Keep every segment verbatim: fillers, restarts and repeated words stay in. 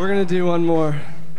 We're gonna do one more.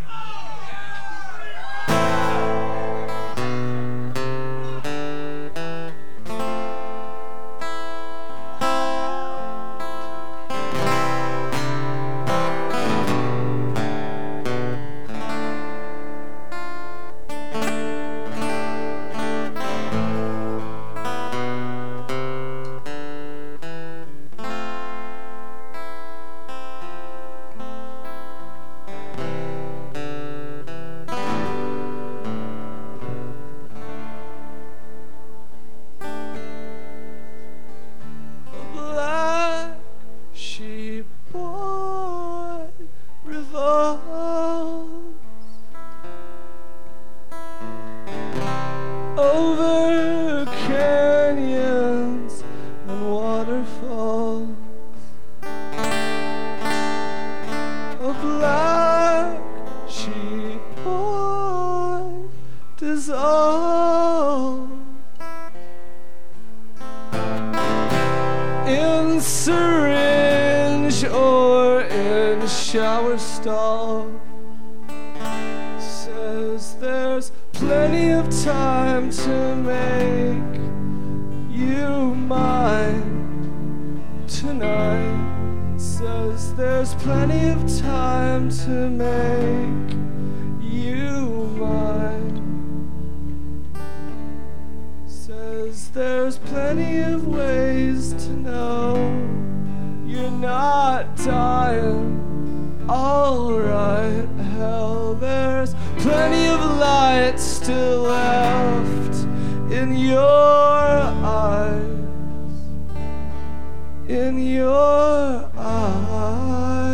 Over canyons and waterfalls, a black sheep boy dissolved in syringe or in shower stall. Says there's plenty of time to make you mine tonight. Says there's plenty of time to make you mine. Says there's plenty of ways to know you're not dying. Alright, hell, there's plenty of light still left in your eyes, in your eyes.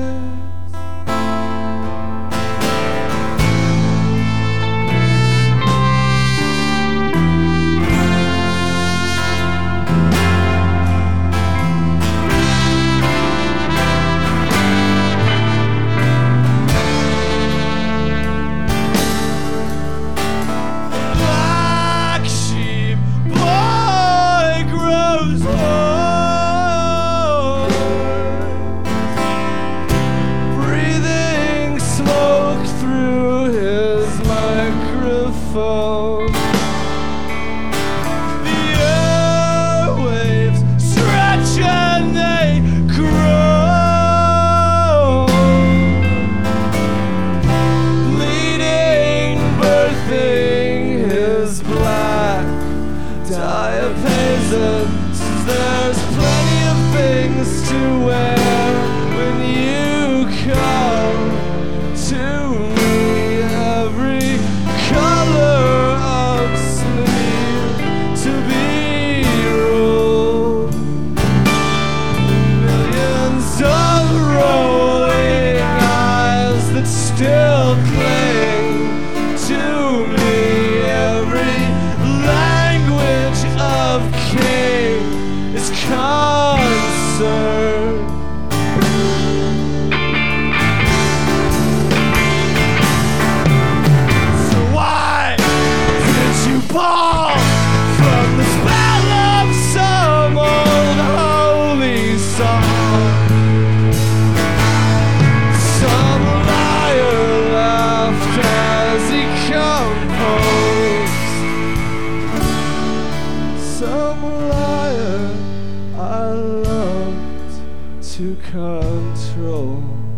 There's plenty of things to wear when you come to me. Every color of sleeve to be ruled. Millions of rolling eyes that still cling to me. Every language of king is concern. So why did you fall from the spell of some old holy song? Some liar laughed as he composed. Some liar I loved to control.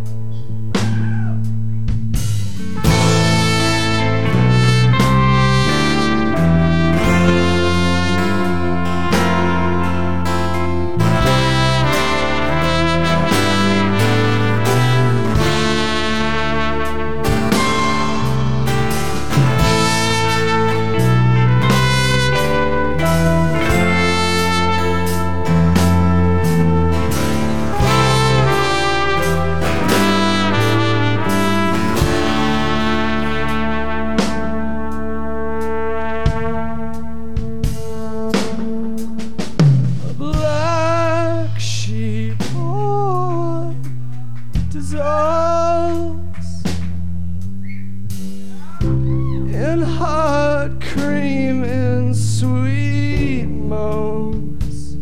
In hot cream and sweet moans,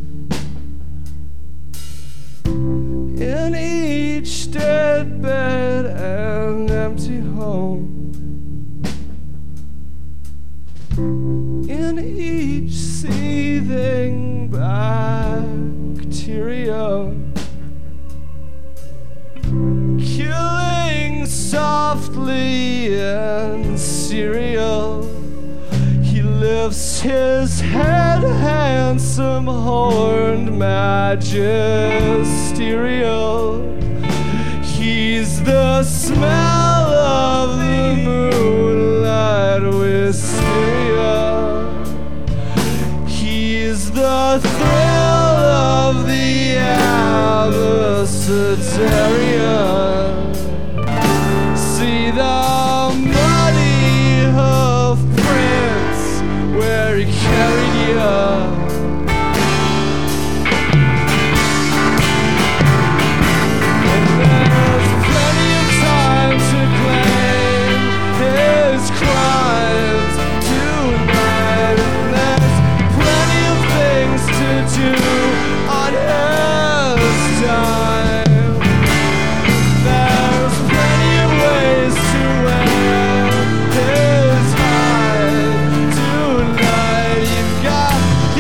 in each dead bed and lifts his head, handsome, horned, magisterial. He's the smell of the moonlight wisteria. He's the thrill of the abecedarian. See the muddy hoof prints where he carried you. And there's plenty of time to claim his crimes tonight. And there's plenty of things to do on his time. There's plenty of ways to wear his hide tonight. You've got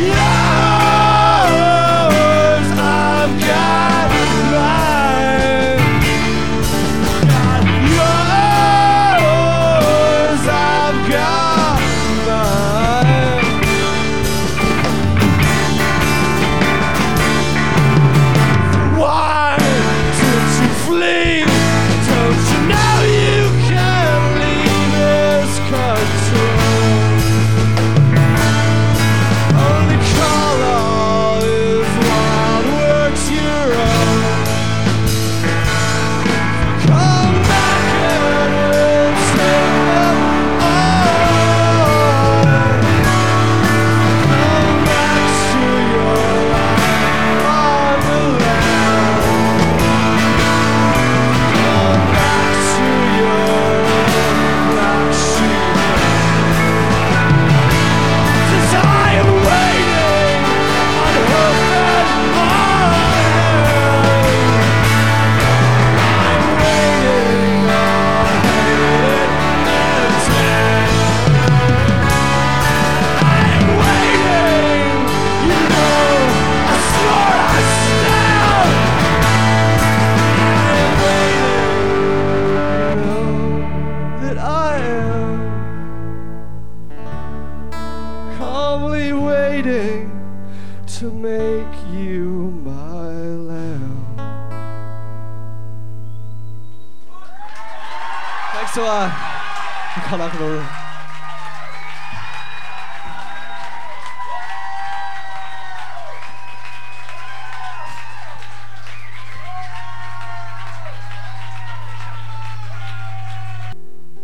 yours, I've got mine. Got yours, I've got mine. Why did you flee? Don't you know you can't leave this country? Only color is wild works your own. Come back and we'll take them all. Come back to your life on the land. Come back to your black sheep. 'Cause I am waiting on hope and iron. I'm waiting on hate and death. I'm waiting, you know, I swore I stand. I'm waiting, you know that I am calmly waiting to make you my lamb. Thanks a lot. Come back over.